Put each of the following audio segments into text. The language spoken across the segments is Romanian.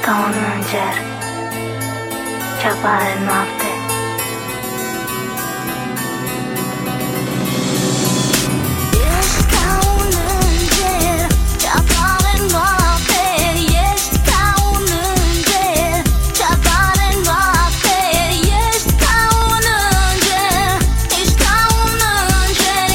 ca un înger ce apare în noapte. Ești ca un înger ce apare în noapte. Ești ca un înger ce apare în noapte. Ești ca un înger, ești ca un înger,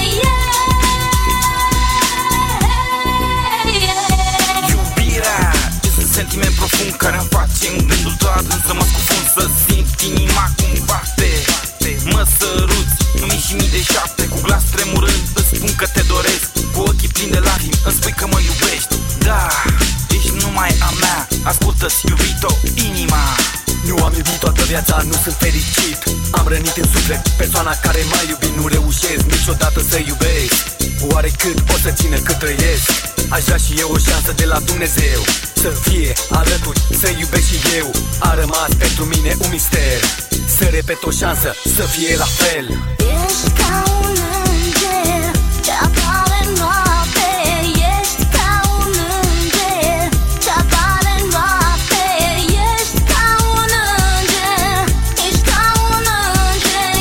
Iubirea este un sentiment profund care îmi face în gândul doar să mă scufund, să simt inima cum bate. Mă săruți în mii și mii de șapte, cu glas tremurând îți spun că te doresc. Cu ochii plini de lacrimi îmi spui că mă iubești. Da, ești numai a mea, ascultă-ți, iubito, inima. Nu am iubit toată viața, nu sunt fericit. Am rănit în suflet persoana care m-a iubit. Nu reușesc niciodată să iubesc. Oare cât o să țină cât trăiesc? Aș vrea și eu o șansă de la Dumnezeu, să fie alături, să iubesc și eu. A rămas pentru mine un mister, să repet o șansă, să fie la fel. Ești ca un înger ce apare în noapte. Ești ca un înger ce apare în noapte. Ești ca un înger, ești ca un înger,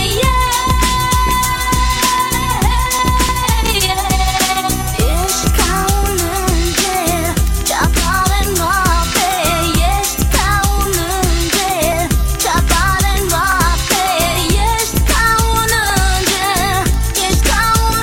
Ești ca un înger ce apare în noapte. Ești ca un înger ce apare în noapte. Ești ca un înger, ești ca un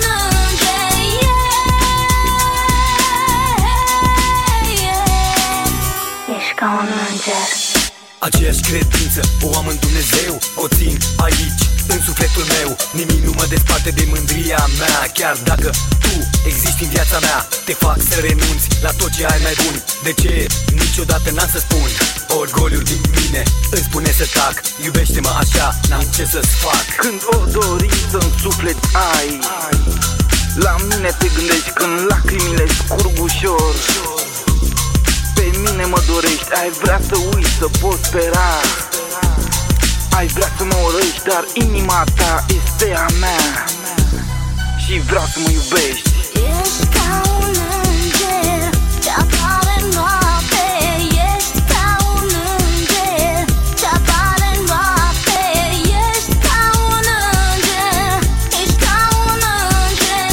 înger, Ești ca un înger. Aceeași credință o am în Dumnezeu, o țin aici, în sufletul meu. Nimic nu mă desparte de mândria mea. Chiar dacă tu existi în viața mea, te fac să renunți la tot ce ai mai bun. De ce? Niciodată n-am să spun. Orgoliul din mine îmi spune să tac. Iubește-mă așa, n-am ce să-ți fac. Când o dorință în suflet ai, la mine te gândești când lacrimile scurg ușor. Pe mine mă dorești, ai vrea să uiți, să poți spera. Ai vrea să mă urăști, dar inima ta este a mea și vreau să mă iubești. Ești ca un înger ce apare în noapte. Ești ca un înger ce apare în noapte. Ești ca un înger, ești ca un înger,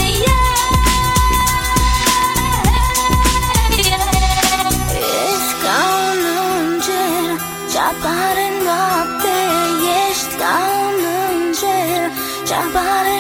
Ești ca un înger ce apare în noapte. Ești ca un înger ce apare